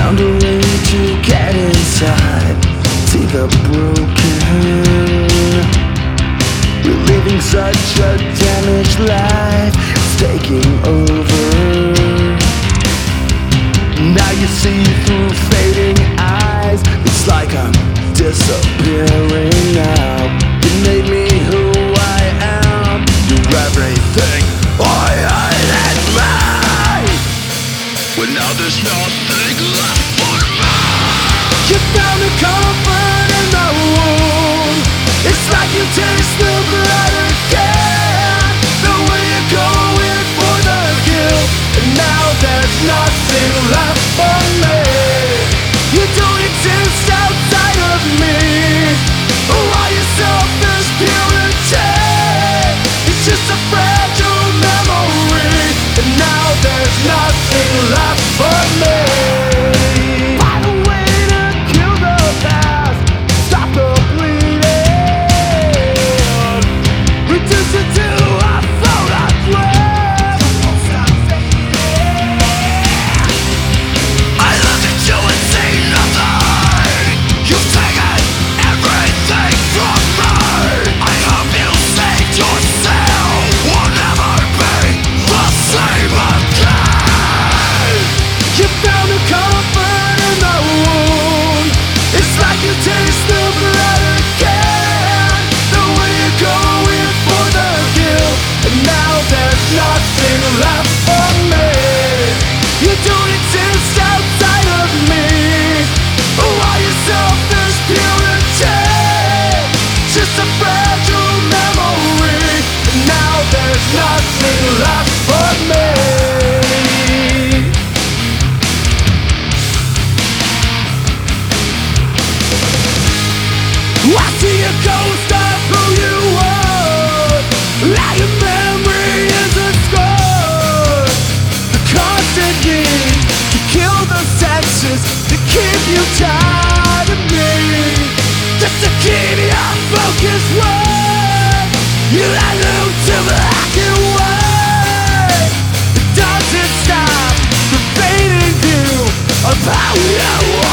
found a way to get inside, see the broken. We're living such a damaged life, it's taking over. Now you see through fading eyes, it's like I'm disappearing now. You made me who I am, you're everything I had in me. But now there's nothing left for me. You found a comfort in the wound, it's like you taste the blood again. The way you're going for the kill, and now there's nothing left for me. You don't exist outside of me. All your selfish purity, it's just a fragile memory, and now there's nothing left for me. Find a way to kill the past, stop the bleeding, reduce it to a photograph. Stop fading. I look at you and see nothing. You've taken everything from me. I hope you saved yourself. Will never be the same again. You found a comfort in the wound, it's like you taste the blood again. The way you're going for the kill, and now there's nothing left for me. You don't exist outside of me. All your selfish purity, just a fragile memory, and now there's nothing left for me. I see a ghost of who you were, like your memory is a scar. The constant need to kill the senses, to keep you tied to me, just to keep your focus where you let loose to black and white. It doesn't stop the fading view of how you